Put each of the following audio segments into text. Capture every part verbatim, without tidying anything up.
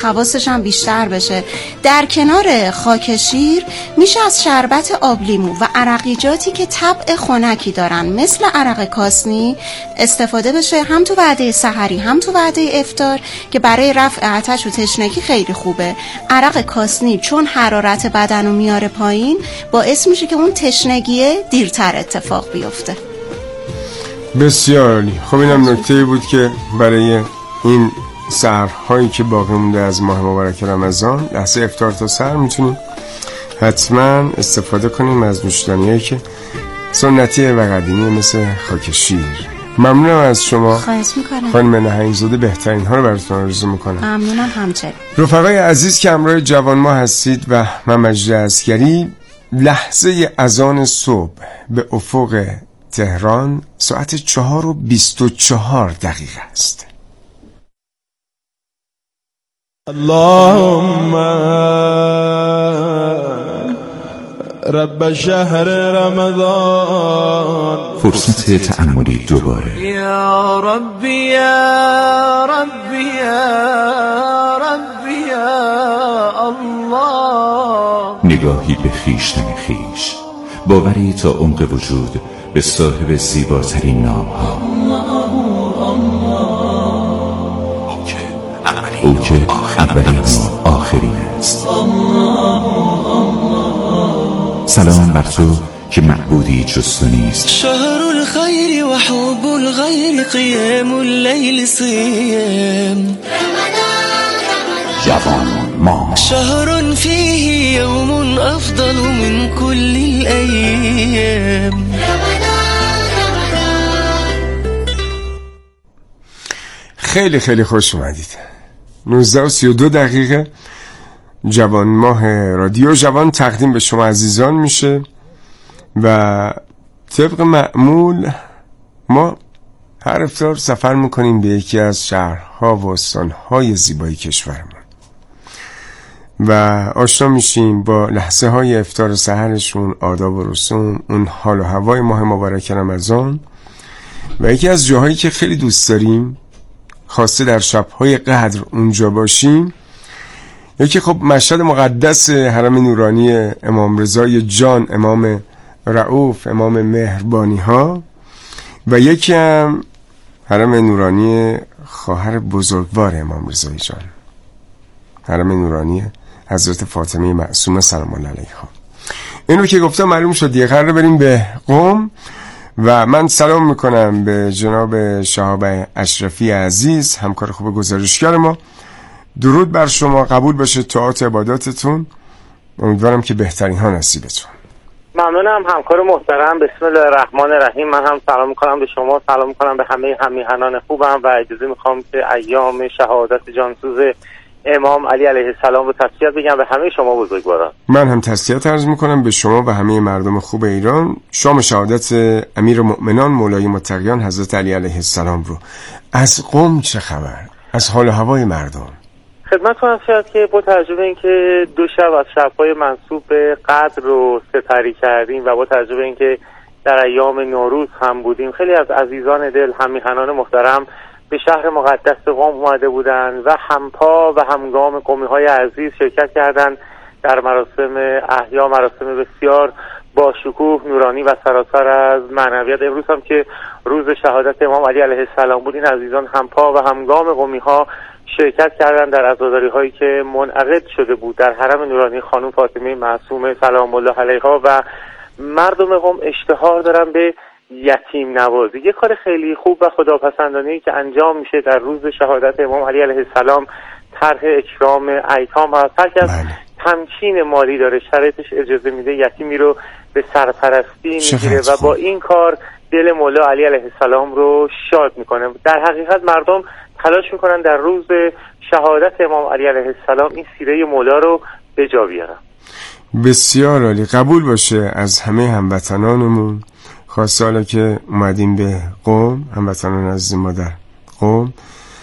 حواسش هم بیشتر بشه. در کنار خاک شیر میشه از شربت آبلیمو و عرقیجاتی که طبع خنکی دارن مثل عرق کاسنی استفاده بشه، هم تو وعده سحری هم تو وعده افطار، که برای رفع آتش و تشنگی خیلی خوبه. عرق کاسنی چون حرارت بدن رو میاره پایین، باعث میشه که اون تشنگیه دیرتر اتفاق بیفته. بسیار عالی. خب اینم نکته‌ای بود که برای این سحرهایی که باقی مونده از ماه مبارک رمضان، لحظه افطار تا سحر، میتونیم حتما استفاده کنیم از نوشیدنیایی که سنتی و قدیمی مثل خاک شیر. ممنونم از شما. خواهش میکنم. خانم نهنگ‌زاده، بهترین ها رو براتون آرزو میکنم. ممنونم همچنین. رفقای عزیز که همراه جوان ما هستید و من مجید عسگری، لحظه اذان صبح به افق تهران ساعت چهار و بیست و چهار دقیقه است. اللهم رب شهر رمضان. فرصت تأملی دوباره. یا ربی یا ربی یا ربی یا الله. نگاهی به خویشتن خویش، باوری تا عمق وجود به صاحب زیباترین نام ها. او که اولین و آخرین است. سلام بر تو که معبودی جز تو نیست. شهر الخیر و حب الغیر قیام اللیل صیم. جوان ما. شهر فیه یوم افضل من کل الایام. خیلی خیلی خوش اومدید. نوزده و سی و دو دقیقه جوان ماه رادیو جوان تقدیم به شما عزیزان میشه و طبق معمول ما هر افطار سفر میکنیم به یکی از شهرها و استانهای زیبای کشورمون و آشنا میشیم با لحظه های افطار سحرشون، آداب و رسوم، اون حال و هوای ماه مبارک رمضان و یکی از جاهایی که خیلی دوست داریم، خاصه در شب‌های قدر اونجا باشیم، یکی خب مشهد مقدس حرم نورانی امام رضای جان، امام رؤوف، امام مهربانی ها، و یکی هم حرم نورانی خواهر بزرگوار امام رضای جان، حرم نورانی حضرت فاطمه معصومه سلام الله علیها. این رو که گفتم معلوم شد دیگه قراره بریم به قم و من سلام میکنم به جناب شهاب اشرفی عزیز، همکار خوب گزارشگر ما. درود بر شما، قبول باشه طاعات عباداتتون، امیدوارم که بهترین ها نصیبتون. ممنونم همکار محترم. بسم الله الرحمن الرحیم. من هم سلام میکنم به شما، سلام میکنم به همه همیهنان خوبم و اجازه میخوام که ایام شهادت جانسوز امام علی علیه السلام رو تسلیت بگم به همه شما بزرگواران. من هم تسلیت عرض میکنم به شما و همه مردم خوب ایران. شام شهادت امیر مؤمنان مولای متقیان حضرت علی علیه السلام رو. از قم چه خبر؟ از حال و هوای مردم؟ خدمتتون عرض شد که با توجه به اینکه دو شب از شب‌های منسوب به قدر رو سپری کردیم و با توجه به اینکه در ایام نوروز هم بودیم، خیلی از عزیزان دل، همیهنان محترم به شهر مقدس قم اومده بودن و همپا و همگام قومی‌های عزیز شرکت کردند در مراسم احیا، مراسم بسیار با شکوه، نورانی و سراسر از معنویت. امروز هم که روز شهادت امام علی علیه السلام بود، این عزیزان همپا و همگام قومی‌ها شرکت کردن در عزاداری‌هایی که منعقد شده بود در حرم نورانی خانم فاطمه معصومه سلام الله علیها و مردم قم اشتهار دارن به یتیم نوازی. یه کار خیلی خوب و خداپسندانه‌ای که انجام میشه در روز شهادت امام علی علیه السلام، طرح اکرام ایتام هست. هر کس تمکین مالی داره، شرایطش اجازه میده، یتیمی رو به سرپرستی میگیره و با این کار دل مولا علی علیه السلام رو شاد میکنه. در حقیقت مردم تلاش میکنن در روز شهادت امام علی علیه السلام این سیره مولا رو به جا بیارن. بسیار عالی، قبول باشه از همه هموطنانمون، خاصه حالا که اومدیم به قم، هموطنان عزیز ما در قم،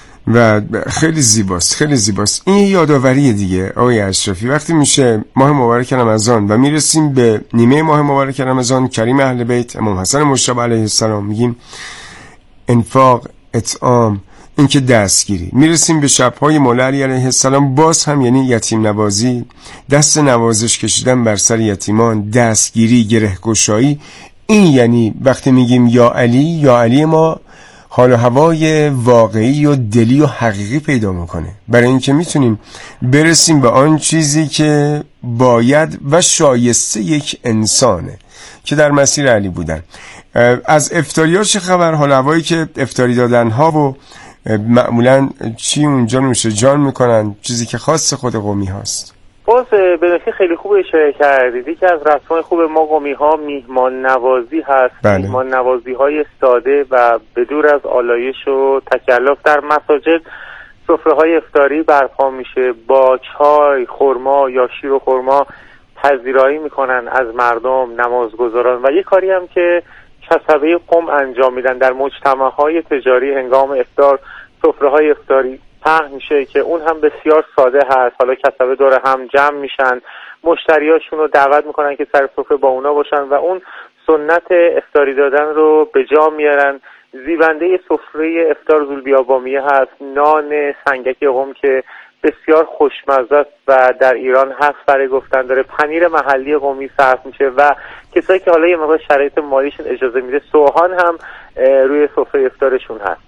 و خیلی زیباست، خیلی زیباست. این یادآوری دیگه آقای اشرفی، وقتی میشه ماه مبارک رمضان و میرسیم به نیمه ماه مبارک رمضان، کریم اهل بیت امام حسن مجتبی علیه السلام، میگیم انفاق، اطعام، اینکه دستگیری. میرسیم به شب‌های مولا علی علیه السلام، باز هم یعنی یتیم نوازی، دست نوازش کشیدن بر سر یتیمان، دستگیری، گره‌گشایی. این یعنی وقتی میگیم یا علی، یا علی ما حال و هوای واقعی و دلی و حقیقی پیدا میکنه، برای اینکه میتونیم برسیم به آن چیزی که باید و شایسته یک انسانه که در مسیر علی بودن. از افطاری‌ها چه خبر؟ حال و هوایی که افطاری دادن ها و معمولا چی اونجا نوشه جان میکنن، چیزی که خاص خود قومی هاست؟ باز به نکته خیلی خوب اشاره کردید. یکی از رسم‌های خوب ما قومی ها میهمان نوازی هست. بله. میهمان نوازی های ساده و بدور از آلایش و تکلف. در مساجد سفره های افطاری برپا میشه، با چای، خرما یا شیر و خرما پذیرایی میکنن از مردم، نمازگزاران. و یه کاری هم که کسبه قم انجام میدن در مجتمع های تجاری، هنگام افطار سفره های افطاری پهن میشه که اون هم بسیار ساده هست. حالا کسبه دور هم جمع میشن، مشتریاشون رو دعوت میکنن که سر سفره با اونا باشن و اون سنت افطاری دادن رو به جا میارن. زیبنده سفره افطار زولبیابامیه هست، نان سنگک قم که بسیار خوشمزه است و در ایران هست برای گفتن داره، پنیر محلی قمی صرف میشه و کسایی که حالا یه مقدار شرایط مالیشون اجازه میده سوهان هم روی سفره افطارشون هست.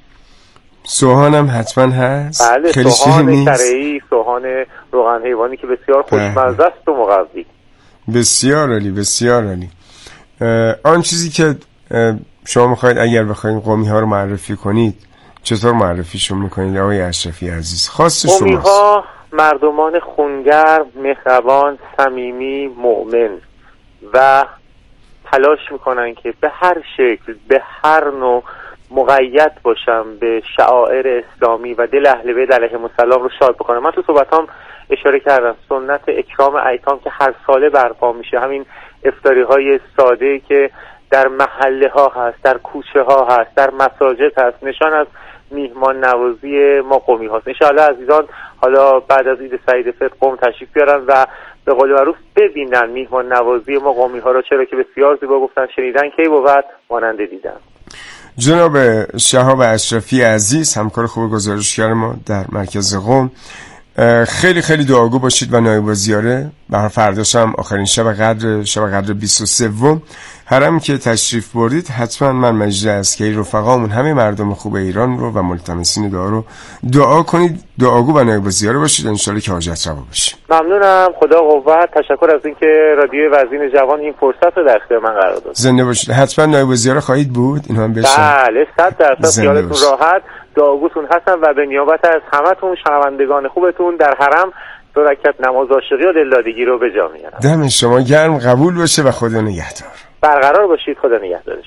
سوهان هم حتما هست؟ بله، سوهان شرعی، سوهان روغن حیوانی که بسیار خوشمزه است و مغذی. بسیار عالی، بسیار عالی. آن چیزی که شما میخواید اگر بخواید قومی ها رو معرفی کنید چطور معرفیشون میکنید آقای اشرفی عزیز؟ خاص شماست. قومی ها مردمان خونگرم، مهربان، صمیمی، مؤمن و تلاش میکنن که به هر شکل، به هر نوع مقید باشن به شعائر اسلامی و دل اهل بیت علیهم السلام رو شاد بکنن. من تو صحبتام اشاره کردم سنت اکرام ایتام که هر ساله برپا میشه، همین افطاری های ساده که در محله ها هست، در کوچه ها هست، در مساجد هست، نشان از میهمان نوازی ما قومی هاست. انشاءالله عزیزان حالا بعد از عید سعید فطر قم تشریف بیارن و به قول معروف ببینن میهمان نوازی ما قومی ها رو، چرا که بسیار زیبا گفتن شنیدن کی بود مانند دیدن. جناب شهاب اشرفی عزیز، همکار خوب گزارشگر ما در مرکز قم، خیلی خیلی دعاگو باشید و نایب الزیاره. برای فرداش هم آخرین شب قدر، شب قدر بیست و سه هرم که تشریف بردید، حتما من مجید عسکری، رفقامون، همه مردم خوب ایران رو و ملتمسین دعا رو دعا کنید. دعاگو و نایب الزیاره باشید، انشالله که حاجت روا بشه. ممنونم، خدا قوت. تشکر از اینکه رادیو وزین جوان این فرصت رو در اختیار من قرار داد. زنده باشید. حتما نایب الزیاره خواهید بود، این هم بشه. بله، صد درصد خیالتون راحت. دعاگوتون هستم و به نیابت از همتون شنوندگان خوبتون در حرم دو رکعت نماز عاشقی و دلدادگی رو به جا میارم. دم شما گرم، قبول باشه و خدا نگهدار. برقرار باشید، خدا نگهدارش.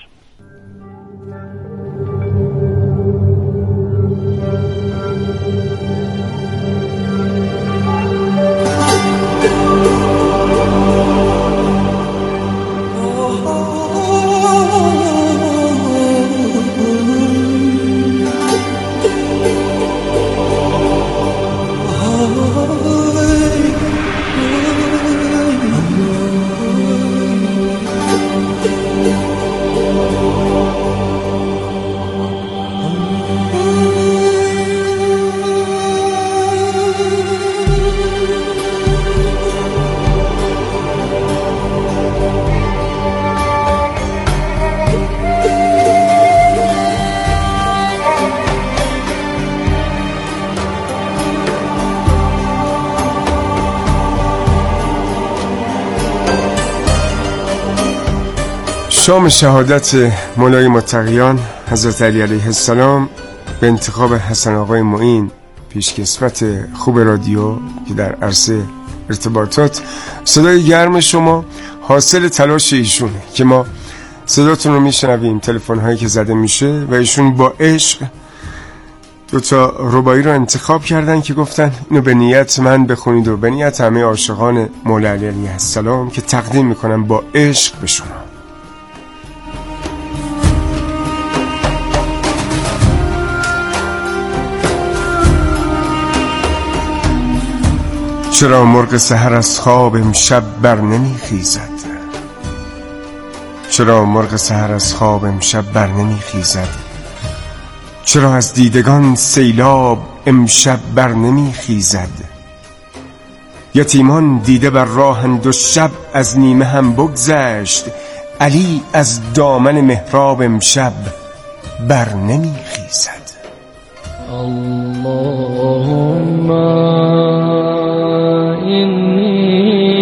شام شهادت مولای متقیان حضرت علی علیه السلام به انتخاب حسن آقای معین، پیشکسوت خوب رادیو که در عرصه ارتباطات صدای گرم شما، حاصل تلاش ایشونه که ما صداتون رو میشنویم، تلفن هایی که زده میشه و ایشون با عشق دو تا ربایی رو انتخاب کردن که گفتن اینو به نیت من بخونید و به نیت همه عاشقان مولا علی علیه السلام که تقدیم میکنم با عشق به شما. چرا مرغ سحر از خواب امشب بر نمی خیزد؟ چرا مرغ سحر از خواب امشب بر نمی خیزد؟ چرا از دیدگان سیلاب امشب بر نمی خیزد؟ یتیمان دیده بر راهند و شب از نیمه هم بگذشت، علی از دامن محراب امشب بر نمی خیزد. اللهم اینی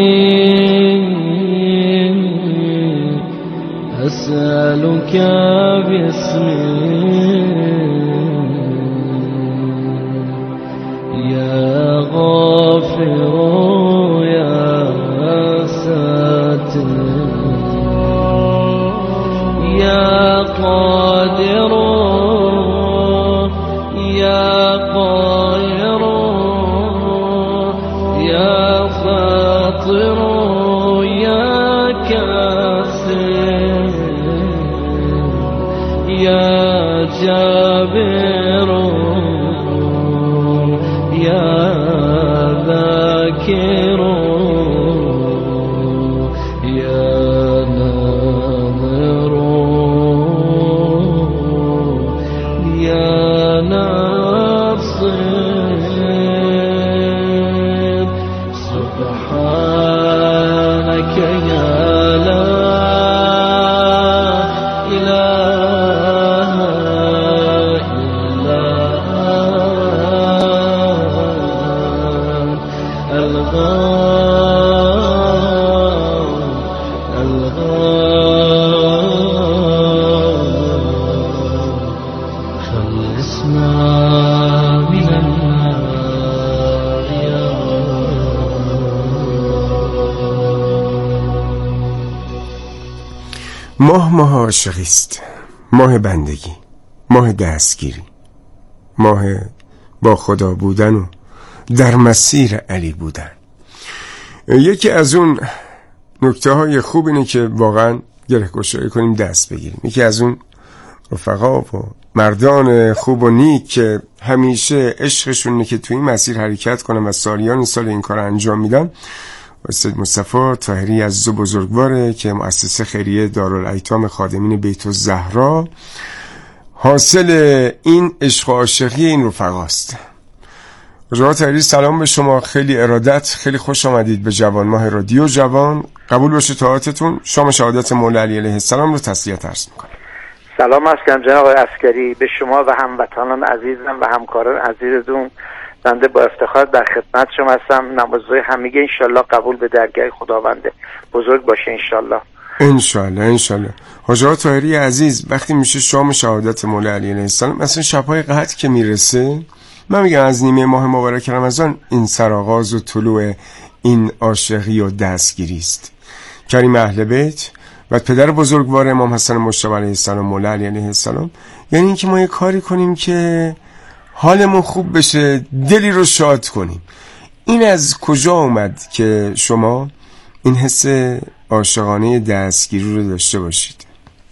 اسألك باسمی یا غافر یا ساتر یا قادر یا قاهر یا فاطر یا کاسر یا جابر یا ذاکر یا ناظر یا ناصر سبحانك یا لا اله الا ماه ماه عاشقی است، ماه بندگی، ماه دستگیری، ماه با خدا بودن و در مسیر علی بودن. یکی از اون نکته های خوب اینه که واقعا گره گشایی کنیم، دست بگیریم. یکی از اون رفقا و مردان خوب و نیک که همیشه عشقشون اینه که توی این مسیر حرکت کنن و سالیان سال این کار انجام میدن، استاد مصطفی طاهری عزیز و بزرگواره که مؤسسه خیریه دارالایتام خادمین بیت الزهرا حاصل این عشق و عاشقی این رفقاست. حضرت طاهری سلام به شما، خیلی ارادت، خیلی خوش آمدید به جوان ماه رادیو جوان. قبول باشه طاعتتون. شام شهادت مولا علی علیه السلام رو تسلیت عرض میکنم. سلام عرض کنم جناب عسکری به شما و هموطنان عزیزم و همکاران عزیزتون. بنده با افتخار در خدمت شما هستم. نمازهای همگی انشالله قبول به درگاه خداوند بزرگ باشه انشالله. انشالله انشالله. حضرت طاهری عزیز، وقتی میشه شام شهادت مولا علی علیه السلام، مثلا شبهای قدر که میرسه، من میگم از نیمه ماه مبارک رمضان این سرآغاز و طلوع این عاشقی و دستگیری است. کریم اهل بیت و پدر بزرگوار امام حسن مجتبی علیه السلام مولا علی علیه السلام، یعنی اینکه ما یه کاری کنیم که حالمون خوب بشه، دلی رو شاد کنیم. این از کجا اومد که شما این حس عاشقانه دستگیری رو داشته باشید؟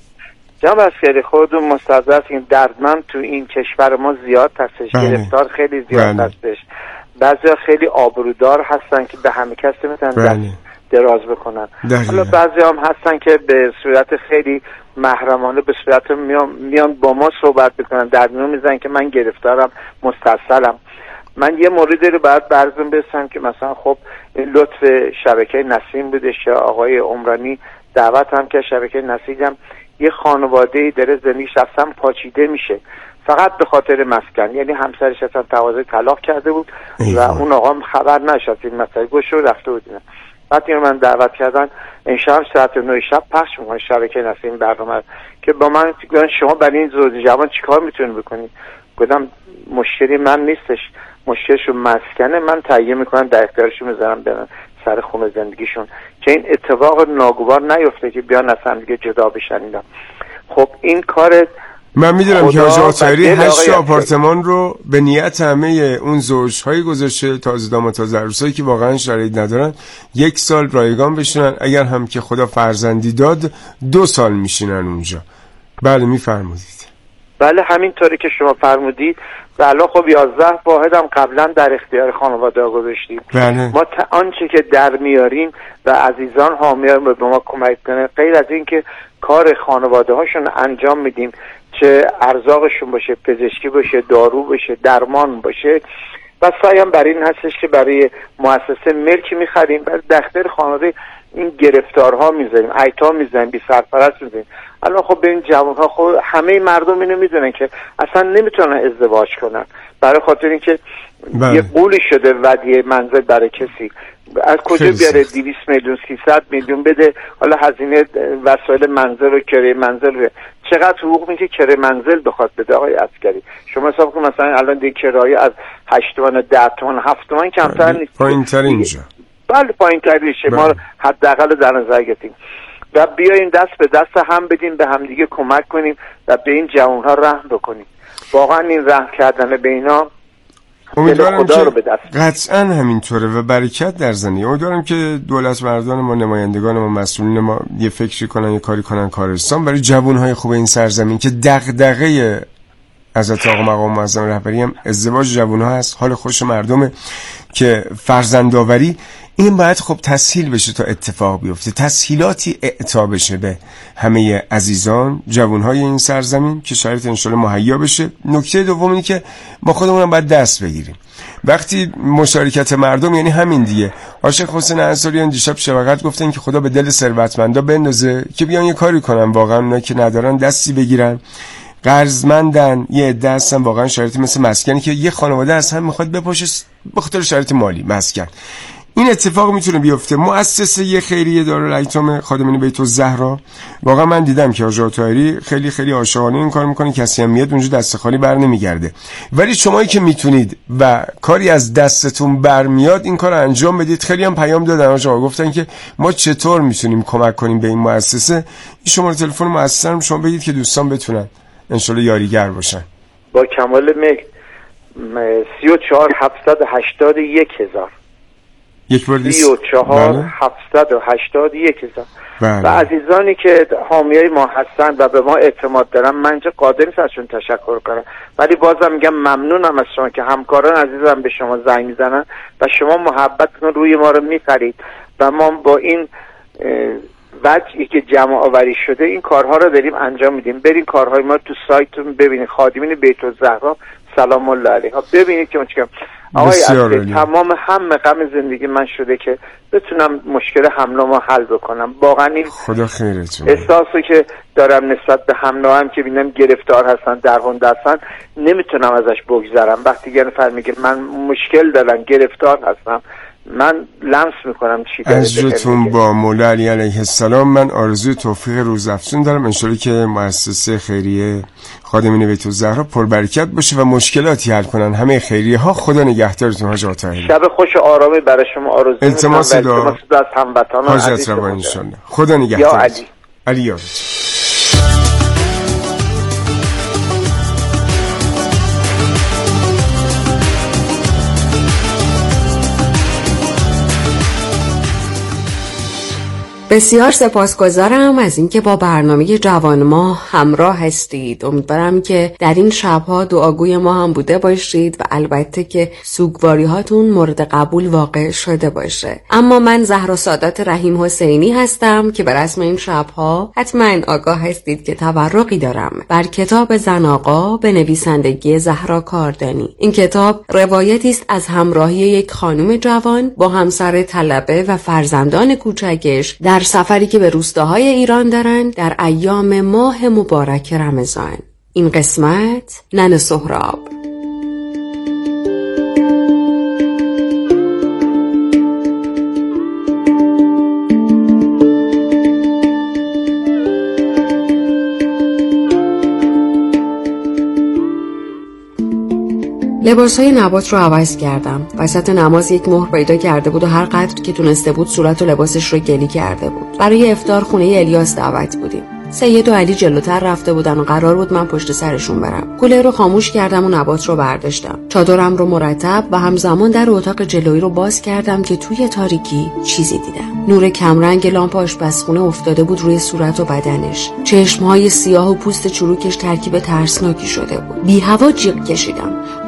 جناب عسکری خودتون مستحضر هستین دردمند تو این کشور ما زیاد هستش، بله. گرفتار خیلی زیاد بله. هستش. بعضیا خیلی آبرودار هستن که به همه کس میتونن بله. دراز بکنن. دقیقا. حالا بعضی هم هستن که به صورت خیلی محرمانه به صورت میان, میان با ما صحبت بکنن، در میون میزنن که من گرفتارم، مستصلم. من یه موردی رو باید برزم برسم که مثلا خب این لطف شبکه نسیم بودش یا آقای عمرانی دعوت هم که شبکه نسیم یه خانواده‌ای داره زندگیش اصلا پاچیده میشه فقط به خاطر مسکن، یعنی همسرش اصلا تقاضای طلاق کرده بود و اون آقا خبر نشد این مسئله گوش رو رفته بود. بعد اینو من دعوت کردن انشاءالله ساعت نه شب پخش میکنه شبکه نسیم برنامه که با من گفتن شما برای این زوج جوان چیکار میتونید بکنید؟ گفتم مشکلی من نیستش، مشکلشون مسکنه، من تهیه میکنم در اختیارشون میذارم برن سر خونه زندگیشون که این اتفاق ناگوار نیفته که بیان اصلا دیگه جدا بشن اینا. خب این کار من میدونم که حاج طاهری هشت آپارتمان رو به نیت همه اون زوج‌های گذاشته، تازه داماد تازه عروسایی که واقعا شرایط ندارن یک سال رایگان بشینن، اگر هم که خدا فرزندی داد دو سال میشینن اونجا. بله میفرمودید. بله همینطوری که شما فرمودید. بله خب یازده واحد هم قبلا در اختیار خانواده گذاشتیم. بله. ما تا آنچه که در میاریم و عزیزان حامیان به ما کمک کنه، غیر از این که کار خانواده هاشون انجام میدیم، چه ارزاقشون باشه، پزشکی باشه، دارو باشه، درمان باشه. و سعیم بر این هستش که برای مؤسسه ملک میخریم، برای دختر خانواده این گرفتارها میذاریم، ایتام میذاریم، بی سرپرست میذاریم. الان خب به این جوانها خب همه مردم اینو میدونن که اصلا نمیتونن ازدواج کنن، برای خاطر اینکه بله. یه قولی شده ودیعه منزل برای کسی. از کجا بیاره دویست میلیون سیصد میلیون بده حالا هزینه وسایل منزل و کرایه منزل رو. چقدر حقوق میگه کرایه منزل بخواد بده آقای عسکری؟ شما حساب کن مثلا الان دیگه کرایه از هشت تومن ده تومن هفت تومن کمتر نیست، پایین‌تر اینجا. بله پایین‌تر میشه. ما حداقل در نظر گرفتیم و بیایم دست به دست هم بدیم، به هم دیگه کمک کنیم و به این جوان‌ها رحم بکنیم. واقعا این رحم کردن به اینا امیدوارم که قطعا همینطوره و برکت در زندگی. امیدوارم که دولت مردان ما، نمایندگان ما، مسئولین ما یه فکری کنن، یه کاری کنن کارستان برای جوانهای خوب این سرزمین که دغدغه حضرت آقا مقام معظم رهبری هم ازدواج جوانها هست، حال خوش مردمه که فرزندآوری این باید خب تسهیل بشه تا اتفاق بیفته، تسهیلاتی اعطا بشه به همه عزیزان جوانهای این سرزمین که شرایط انشالله مهیا بشه. نکته دوم اینه که ما خودمون هم باید دست بگیریم. وقتی مشارکت مردم یعنی همین دیگه. عاشق حسین انصاریان دیشب شبقت گفتن که خدا به دل ثروتمندا بندازه که بیان یه کاری کنن، واقعا اونا که ندارن دستی بگیرن، قرضمندن، یه عده هستن واقعا شرایطی مثل مسکنی که یه خانواده از هم میخواد بپاشه به خاطر شرایط مالی مسکن. این اتفاق میتونه بیفته. مؤسسه خیریه دارالایتام خادمین بیت الزهرا، واقعا من دیدم که آقا طاهری خیلی خیلی عاشقانه این کار میکنه، کسی هم میاد اونجا دست خالی بر نمیگرده. ولی شمایی که میتونید و کاری از دستتون برمیاد این کار انجام بدید. خیلی هم پیام دادن آقا، گفتن که ما چطور میتونیم کمک کنیم به این مؤسسه. این شماره تلفن مؤسسه رو شما بگید که دوستان بتونن انشالله یاریگر باشن. با کمال میل سی و چهار هفتصد و هشتاد و یک هزار یک بار دیست سی و چهار هفتصد و هشتاد و یک هزار. بله. و عزیزانی که حامیای ما هستن و به ما اعتماد دارن، من اینجا قادر نیست ازشون تشکر کنم، ولی بازم میگم ممنونم از شما که همکاران عزیزم به شما زنگ میزنن و شما محبتتون روی ما رو میخرید و ما با این وجهی که جمع آوری شده این کارها رو داریم انجام میدیم. برین کارهای ما تو سایتتون ببینید، خادمین بیت الزهرا سلام الله علیها، ببینید که ما چیکار. آقای عزیز تمام هم غم زندگی من شده که بتونم مشکل حمله ما حل بکنم. واقعا این خدا خیرتون احساسو که دارم نسبت به حمله هم که ببینم گرفتار هستن، درگونده هستن، نمیتونم ازش بگذرم. وقتی یه نفر میگه من مشکل دارم، گرفتار هستم، من لمس میکنم چی داره. عزیزتون با مولا علی علیه السلام من آرزوی توفیق روزافزون دارم. انشالله که مؤسسه خیریه خادمین بیت الزهرا پربرکت باشه و مشکلاتی حل کنن همه خیریه ها. خدا نگهدارتون حاج طاهری. شب خوش و آرامی برای شما آرزو میکنم. التماس دعا از هموطنان حاجت روا انشالله. خدا نگهدار. یا علی علی یادت. بسیار سپاسگزارم از اینکه با برنامه جوان ما همراه هستید. امیدوارم که در این شبها دعاگوی ما هم بوده باشید و البته که سوگواری هاتون مورد قبول واقع شده باشه. اما من زهرا سادات رحیم حسینی هستم که به رسم این شبها حتما آگاه هستید که تبرکی دارم بر کتاب زن آقا به نویسندگی زهرا کاردانی. این کتاب روایتی است از همراهی یک خانم جوان با همسر طلبه و فرزندان کوچکش در سفری که به روستاهای ایران دارند در ایام ماه مبارک رمضان. این قسمت ننه سهراب. لباسهای نبات رو عوض کردم. وسط نماز یک مهر پیدا کرده بود و هر قدر که تونسته بود صورت و لباسش رو گلی کرده بود. برای افطار خونه الیاس دعوت بودیم. سید و علی جلوتر رفته بودن و قرار بود من پشت سرشون برم. کولر رو خاموش کردم و نبات رو برداشتم. چادرم رو مرتب و همزمان در اتاق جلویی رو باز کردم که توی تاریکی چیزی دیدم. نور کمرنگ لامپ آشپزخونه افتاده بود روی صورت و بدنش. چشمهای سیاه و پوست چروکش ترکیب ترسناکی شده بود. بی هوا جیغ کشیدم.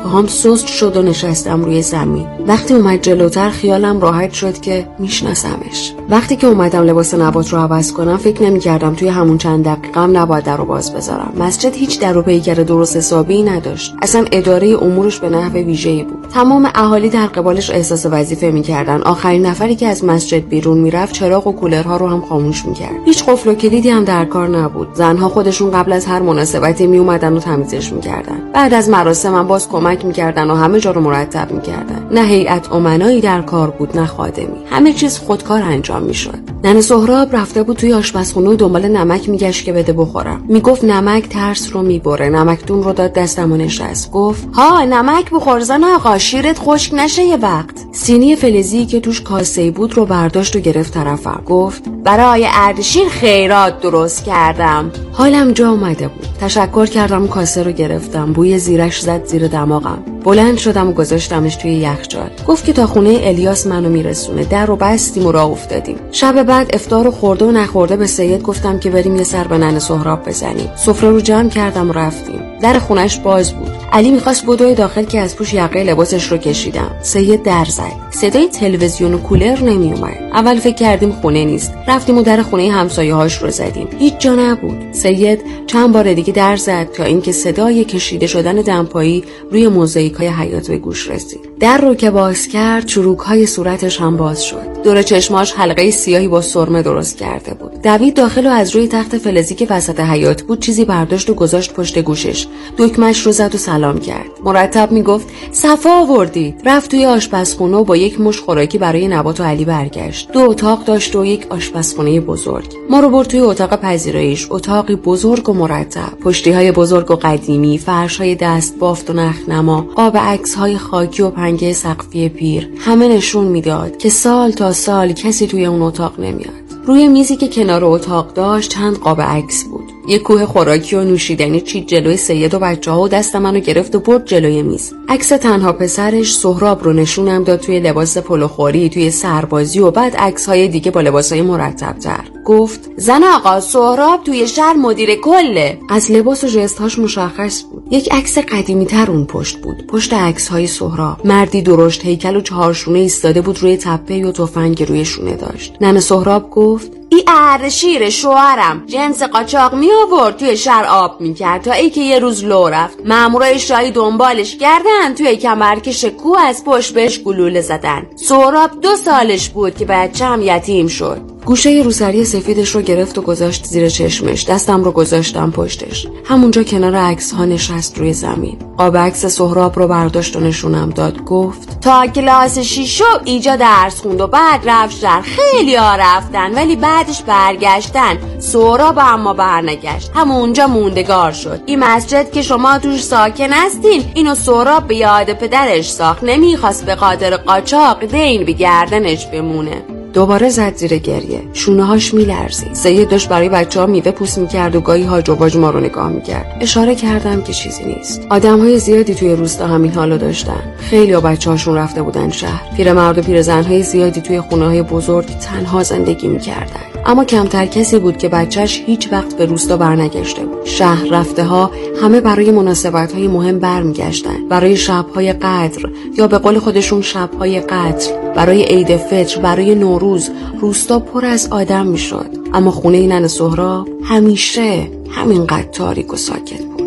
پاهم سست شد و نشستم روی زمین. وقتی اومد جلوتر خیالم راحت شد که میشناسمش. وقتی که اومدم لباس نبات رو عوض کنم فکر نمی‌کردم توی همون چند دقیقه‌ام نباید در رو باز بذارم. مسجد هیچ در و پیکر درست حسابی نداشت. اصلا اداره امورش به نحو ویژه‌ای بود. تمام اهالی در قبالش احساس وظیفه می‌کردن. آخرین نفری که از مسجد بیرون میرفت چراغ و کولرها رو هم خاموش می‌کرد. هیچ قفل و کلیدی هم در کار نبود. زنها خودشون قبل از هر مناسبتی میومدن و تمیزش می‌کردن. بعد از مراسم هم باز کمک می‌کردن و همه جا رو مرتب می‌کردن. نه هیئت امنایی در کار بود نه خادمی. همه چیز خودکار انجام می‌شد. ننه سهراب رفته بود توی آشپزخونه و دنبال نمک میگشت که بده بخورم. میگفت نمک ترس رو میبره. نمکدون رو داد دستم و نشست. گفت ها نمک بخور زن آقا، شیرت خشک نشه یه وقت. سینی فلزی که توش کاسه‌ای بود رو برداشت و گرفت طرفم. گفت برای اردشیر خیرات درست کردم. حالم جا اومده بود. تشکر کردم و کاسه رو گرفتم. بوی زیرش زد زیر دماغم. بلند شدم و گذاشتمش توی یخچال. گفت که تا خونه الیاس منو میرسونه. در رو بستیم و راه افتادیم. شب بعد افطار خورده و نخورده به سید گفتم که بریم یه سر به ننه سهراب بزنیم. سفره رو جمع کردم و رفتیم. در خونش باز بود. علی میخواست بدوی داخل که از پوش یقه لباسش رو کشیدم. سید در زد. صدای تلویزیون و کولر نمیومد. اول فکر کردیم خونه نیست. رفتیم و در خونه همسایه‌هاش رو زدیم. هیچ جا نبود. سید چند بار دیگه در زد تا اینکه صدای کشیده شدن دمپایی روی موزاییک‌های حیاط به گوش رسید. در رو که باز کرد چروک‌های صورتش هم باز شد. دور چشماش حلقه سیاهی با سرمه درست کرده بود. دوید داخل و از روی تخت فلزی که وسط حیاط بود چیزی برداشت و گذاشت پشت گوشش. دکمه‌اش رو زد و سلام کرد. مرتب میگفت صفا آوردید. رفت توی آشپزخونه و با یک مش خوراکی برای نبات و علی برگشت. دو اتاق داشت و یک آشپزخونه بزرگ. ما رو برد توی اتاق پذیرایش. اتاقی بزرگ و مرتب. پشتی‌های بزرگ و قدیمی، فرش‌های دست بافت و نخنما، قاب عکس‌های خاکی و پنکه سقفی پیر. همه نشون میداد که سال تا سال کسی توی اون اتاق نمیاد. روی میزی که کنار اتاق داشت چند قاب عکس بود. یک کوه خوراکی و نوشیدنی چید جلوی سید و بچه‌ها و دست منو گرفت و برد جلوی میز. عکس تنها پسرش سهراب رو نشونم داد توی لباس پلوخوری، توی سربازی و بعد عکس‌های دیگه با لباسای مرتب‌تر. گفت زن آقا سهراب توی شهر مدیر کله. از لباس و ژست‌هاش مشخص بود. یک عکس قدیمی‌تر اون پشت بود. پشت عکس‌های سهراب مردی درشت هیکل و چهارشونه ایستاده بود روی تپه و تفنگ روی شونه داشت. ننه سهراب گفت ای اردشیر شوهرم جنس قاچاق می آورد توی شهر آب می کرد تا ای که یه روز لو رفت. مامورای شاهی دنبالش کردن توی کمرکش کوه از پشت بهش گلوله زدن. سهراب دو سالش بود که بچه‌م یتیم شد. گوشه روسری سفیدش رو گرفت و گذاشت زیر چشمش. دستم رو گذاشتم پشتش. همونجا کنار عکس ها نشست روی زمین. قاب عکس سهراب رو برداشت و نشونم داد. گفت تا کلاس شیشو اینجا درس خوند و بعد رفت شهر. خیلی ها رفتن ولی بعدش برگشتن. سهراب اما برنگشت. همونجا موندگار شد. این مسجد که شما توش ساکن هستین اینو سهراب به یاد پدرش ساخت. نمیخواست به خاطر قاچاق دین به گردنش بمونه. دوباره زد زیر گریه. شونه‌هاش میلرزید. سید داشت برای بچه‌ها میوه پوست می‌کرد و گاهی هاج و واج ما رو نگاه می‌کرد. اشاره کردم که چیزی نیست. آدم‌های زیادی توی روستا همین حالو داشتن. خیلی‌ها بچه‌هاشون رفته بودن شهر. پیرمرد و پیرزن‌های زیادی توی خونه‌های بزرگ تنها زندگی می‌کردن. اما کمتر کسی بود که بچه‌ش هیچ وقت به روستا برنگشته بود. شهر رفته‌ها همه برای مناسبت‌های مهم برمیگشتن. برای شب‌های قدر یا به قول خودشون شب‌های قتل، برای عید فطر، برای روز روستا پر از آدم می شد. اما خونه ننه سهراب همیشه همینقدر تاریک و ساکت بود.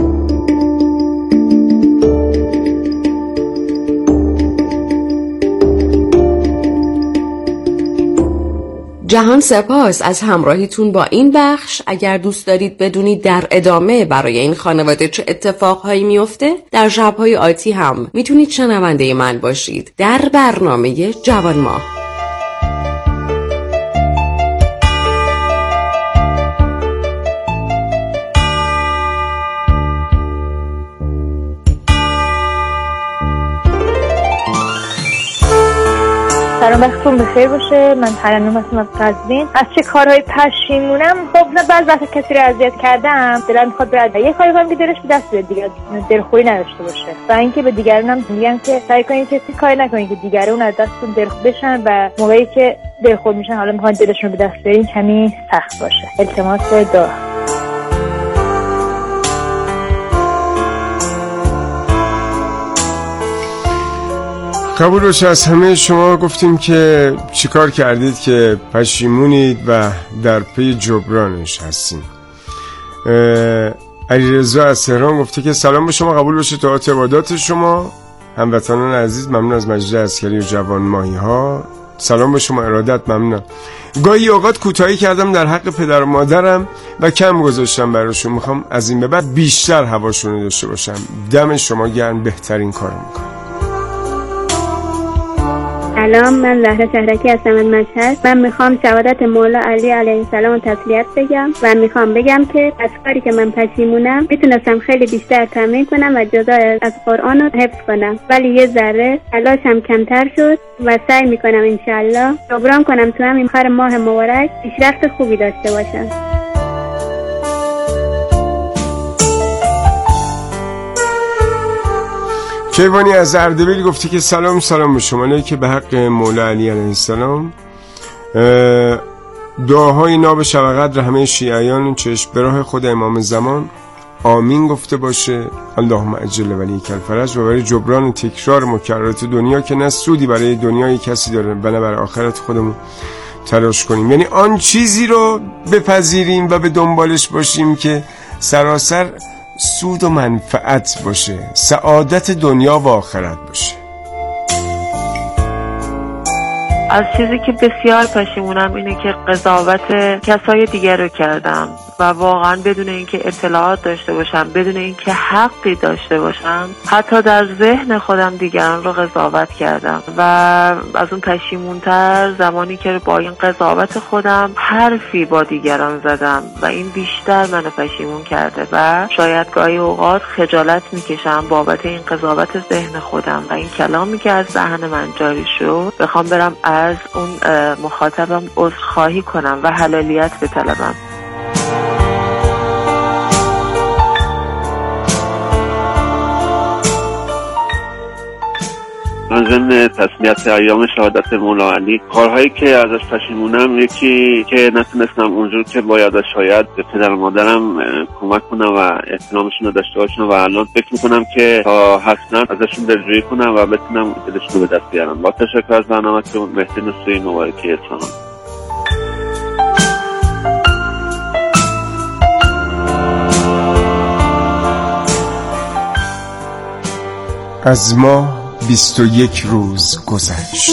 جهان سپاس از همراهیتون با این بخش. اگر دوست دارید بدونید در ادامه برای این خانواده چه اتفاقهایی میفته، در شب‌های آتی هم میتونید شنونده من باشید در برنامه جوان ماه. سلام، وقتتون بخیر باشه. من ترنم هستم از قزوین. از چه کارهای پشیمونم؟ خب نه، بعضی وقتا کسی رو اذیت کردم، دلم میخواد برد یه کاری کنم که دلش به دست بیاد، دیگه دلخوری نداشته باشه. و اینکه به دیگرانم میگم که سعی کنید کسی کاری نکنید که دیگران از دستتون دلخور بشن و موقعی که دلخور میشن حالا میخوان دلشون رو به دست بیارین کمی سخت باشه. التماس دعا. قبول باشه از همه شما گفتیم که چیکار کردید که پشیمونید و در پی جبرانش هستیم. علیرضا از تهران گفته که سلام به شما، قبول باشه طاعت عبادات شما. هموطنان عزیز ممنون از مجلس عسکری و جوان ماهی ها. سلام به شما، ارادت، ممنونم. گاهی اوقات کوتاهی کردم در حق پدر و مادرم و کم گذاشتم براشون، میخوام از این به بعد بیشتر هواشون رو داشته باشم. دم شما گرم، بهترین کارو میکنم. سلام، من زهرا شهرکی هستم از مشهد. من میخوام شهادت مولا علی علیه السلام تسلیت بگم و میخوام بگم که از کاری که من پشیمونم میتونستم خیلی بیشتر تمرین کنم و جدا از قرآن رو حفظ کنم، ولی یه ذره تلاشم کمتر شد و سعی میکنم انشالله جبران کنم تو همین آخر ماه مبارک پیشرفت خوبی داشته باشم. کیوانی از اردبیل گفته که سلام سلام به شما، نه که به حق مولا علی علیه السلام دعاهای ناب شب قدر همه شیعیان چشم به راه خود امام زمان آمین گفته باشه. اللهم عجل ولیک الفرج. و برای جبران تکرار مکررات دنیا که نه سودی برای دنیای کسی داره و نه برای آخرت خودمون تلاش کنیم، یعنی آن چیزی رو بپذیریم و به دنبالش باشیم که سراسر سود و منفعت باشه، سعادت دنیا و آخرت باشه. از چیزی که بسیار پشیمونم اینه که قضاوت کسای دیگر رو کردم و واقعا بدون اینکه اطلاعات داشته باشم، بدون اینکه حقی داشته باشم، حتی در ذهن خودم دیگران رو قضاوت کردم و از اون پشیمونتر زمانی که با این قضاوت خودم حرفی با دیگران زدم و این بیشتر منو پشیمون کرده و شاید گاهی اوقات خجالت میکشم بابت این قضاوت ذهن خودم و این کلامی که از ذهن من جاری شد. بخوام برم از اون مخاطبم عذرخواهی کنم و حلالیت بطلبم. من ضمن تسلیت ایام شهادت مولا علی کارهایی که ازش پشیمونم، یکی که نتونستم اونجور که باید شاید به پدر و مادرم کمک کنم و احترامشون رو داشته باشم و الان فکر میکنم که تا حتما ازشون دلجویی کنم و بتونم دلشون رو به دست بیارم. با تشکر از برنامه‌تون. مهدی نصری، مبارکی اصفهان. از ما بیست و یک روز گذشت.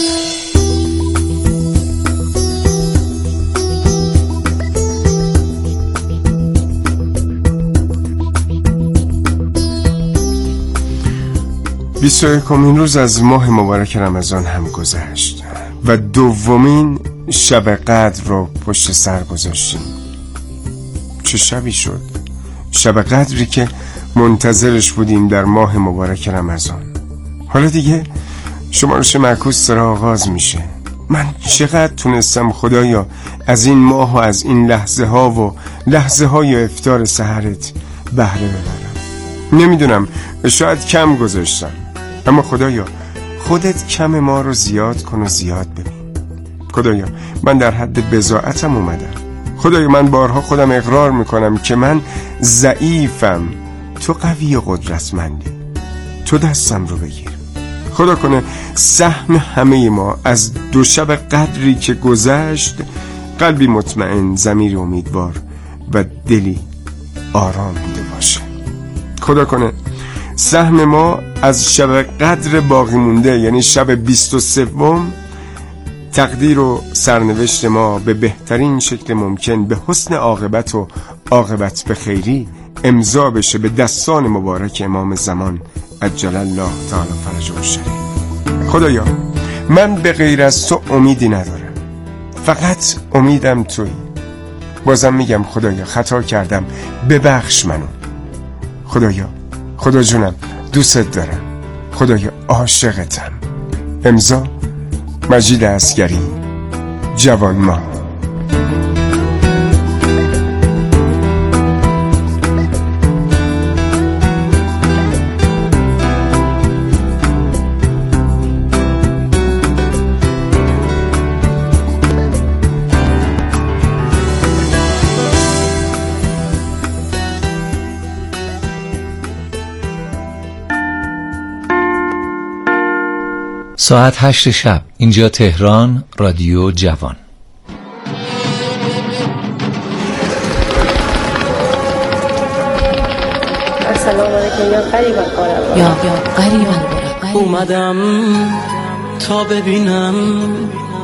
بیست و یکمین روز از ماه مبارک رمضان هم گذشت و دومین شب قدر رو پشت سر گذاشتیم. چه شبی شد؟ شب قدری که منتظرش بودیم در ماه مبارک رمضان. حالا دیگه شمارش معکوس داره آغاز میشه. من چقدر تونستم خدایا از این ماه و از این لحظه ها و لحظه های افطار سحرت بهره ببرم. نمیدونم، شاید کم گذاشتم، اما خدایا خودت کم ما رو زیاد کن و زیاد ببین. خدایا من در حد بضاعتم اومدم. خدایا من بارها خودم اقرار میکنم که من ضعیفم، تو قوی و قدرتمندی، تو دستم رو بگیر. خدا کنه سهم همه ما از دو شب قدری که گذشت قلبی مطمئن، ضمیری امیدوار و دلی آرام بوده باشه. خدا کنه سهم ما از شب قدر باقی مونده، یعنی شب بیست و سوم، تقدیر و سرنوشت ما به بهترین شکل ممکن، به حسن عاقبت و عاقبت به خیری امضا بشه به دستان مبارک امام زمان عجل الله تعالی فرجه الشریف. خدایا من به غیر از تو امیدی ندارم، فقط امیدم تویی. بازم میگم خدایا خطا کردم، ببخش منو. خدایا خدا جونم دوست دارم. خدایا عاشقتم. امضا مجید عسگری، جوان ما. ساعت هشت شب، اینجا تهران، رادیو جوان. سلام علیکم یا قریبا قربا یا یا قریبا قربا. اومدم تا ببینم